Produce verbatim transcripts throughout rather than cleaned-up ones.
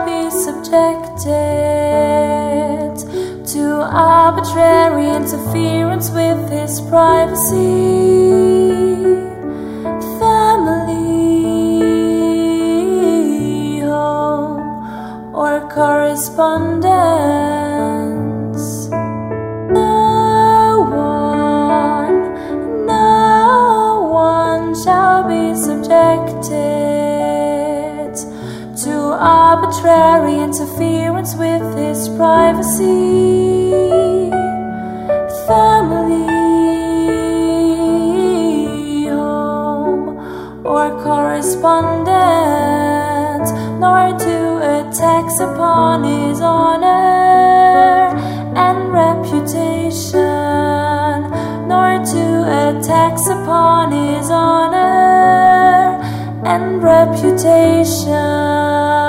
shall be subjected to arbitrary interference with his privacy, family, home, or correspondence. No one, no one shall be subjected to arbitrary interference with his privacy, family, home, or correspondence, nor to attacks upon his honor and reputation, nor to attacks upon his honor and reputation.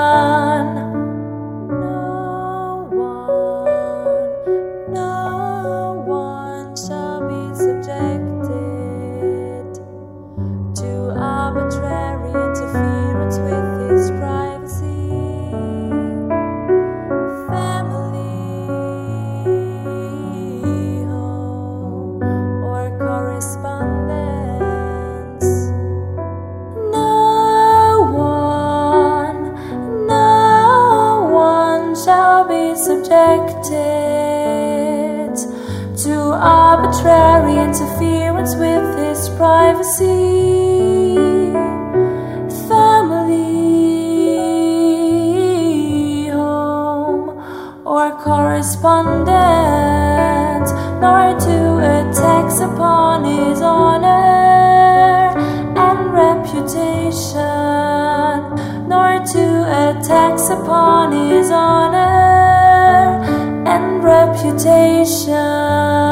No one, no one shall be subjected to arbitrary interference with his privacy, family, home, or correspondence. No one, no one shall be subjected to arbitrary interference with his privacy, family, home, or correspondence, nor to attacks upon his honor and reputation, nor to attacks upon his honor and reputation.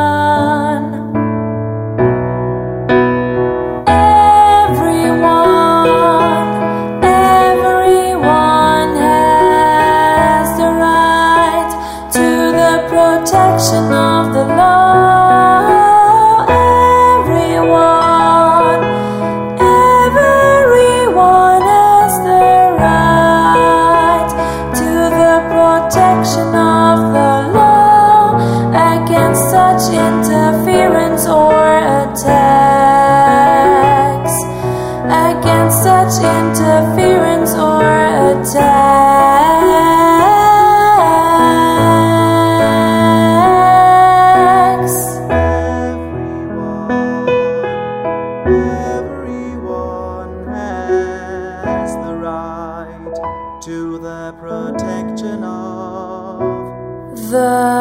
Everyone, everyone has the right to the protection of the law. Everyone, everyone has the right to the protection of the law against such interference or attacks, against such interference or attacks. Everyone has the right to the protection of The